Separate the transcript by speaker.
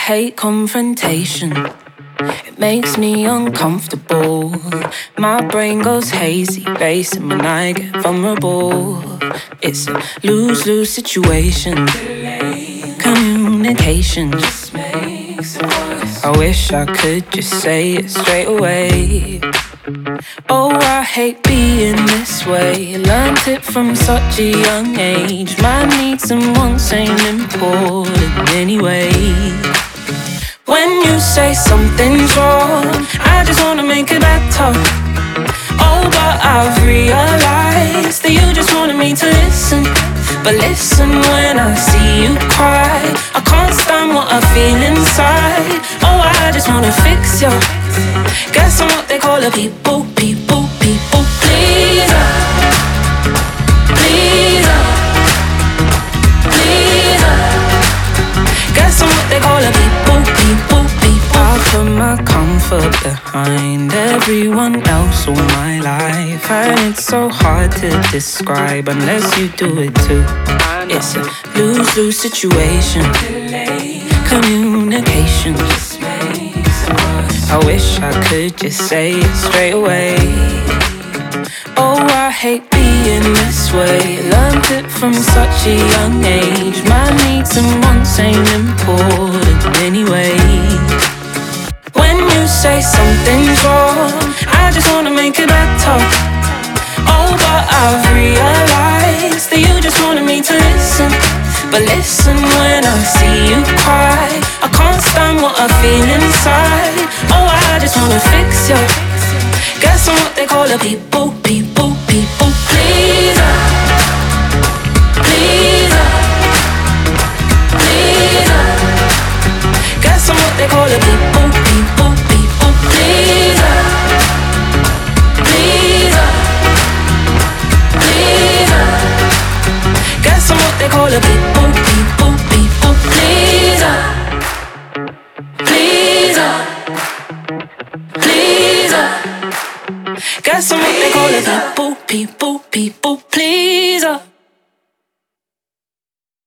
Speaker 1: hate confrontation. It makes me uncomfortable. My brain goes hazy, racing when I get vulnerable. It's a lose-lose situation. Communication just makes it worse. I wish I could just say it straight away. Oh, I hate being this way. Learned it from such a young age. My needs and wants ain't important anyway. When you say something's wrong, I just wanna make it better. Oh, but I've realized that you just wanted me to listen. But listen when I see you cry. I can't stand what I feel inside. Oh, I just wanna fix you. Guess I'm what they call a people pleaser. Pleaser. Pleaser. Guess I'm what they call a people. I put my comfort behind everyone else all my life, and it's so hard to describe unless you do it too. It's a lose-lose situation. Communication just makes it worse. I wish I could just say it straight away. Oh, I hate being this way. Learned it from such a young age. My needs and wants ain't important anyway. When you say something's wrong, I just wanna make it better. Oh, but I've realized that you just wanted me to listen. But listen when I see you cry. I can't stand what I feel inside. Oh, I just wanna fix you. Guess I'm what they call a people pleaser. Pleaser. Pleaser. Guess I'm what they call a people pleaser. Pleaser. Pleaser. Guess I'm what they call a people pleaser. Pleaser. Pleaser. Guess I'm what they call a people pleaser.